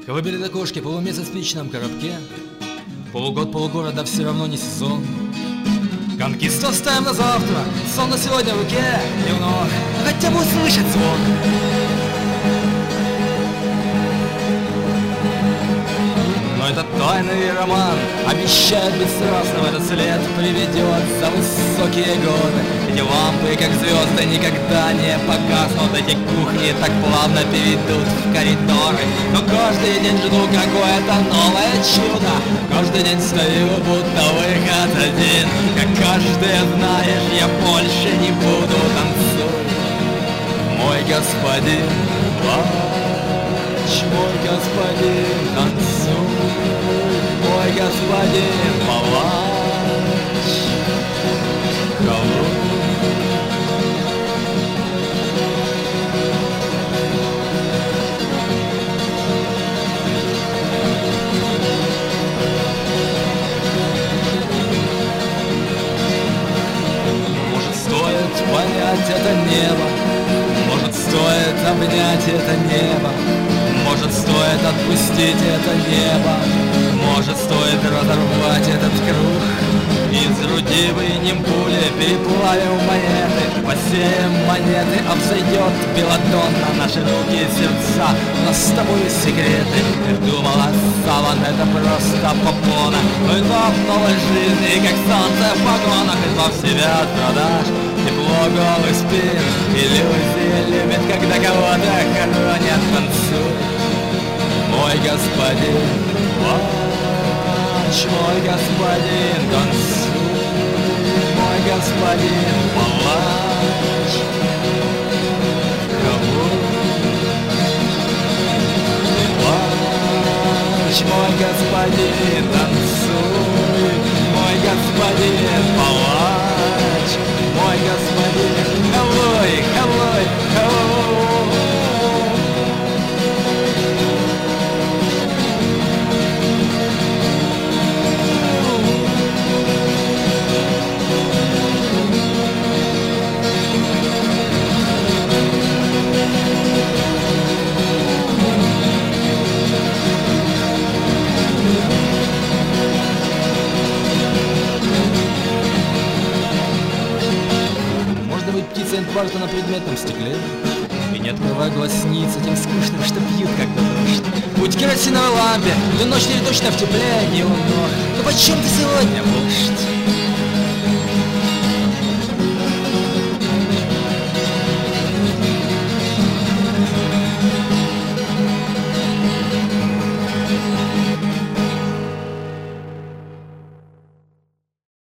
Колыбели до кошки, полумесяц в спичном коробке. Полугод, полугорода, все равно не сезон. Конкисту оставим на завтра, сон на сегодня в руке. Дневной, хотя бы услышать звон. Но этот тайный роман обещает бесстрастным. Этот след приведет за высокие горы. Эти лампы, как звезды, никогда не погаснут. Эти кухни так плавно перейдут в коридоры. Но каждый день жду какое-то новое чудо. Каждый день стою, будто выход один. Как каждый, знаешь, я больше не буду. Танцуй, мой господин, плачь, мой господин, танцуй, мой господин, плачь, холодный. Понять это небо, может, стоит обнять это небо, может, стоит отпустить это небо, может, стоит разорвать этот круг. Из груди вынем пули, переплавим монеты, посеем монеты, обзойдет белодонна наши руки и сердца. У нас с тобой секреты. Ты думала, саван это просто попона, но этап новой жизни, как солнце в погонах. Избавь себя от продаж, тепло голых спин, иллюзии любят, когда кого-то хоронят. Танцуй, мой господин, плачь, мой господин, танцуй, мой господин, плачь, плачь, мой господин, танцуй, мой господин, плачь, мой господин, hello, hello, hello. Птица инфаркта на предметном стекле. И не открывай глазниц этим скучным, что пьют, когда дождь. Будь керосиновой лампе, ты ночь или точно в тепле, не умно. Но почем ты сегодня, вождь?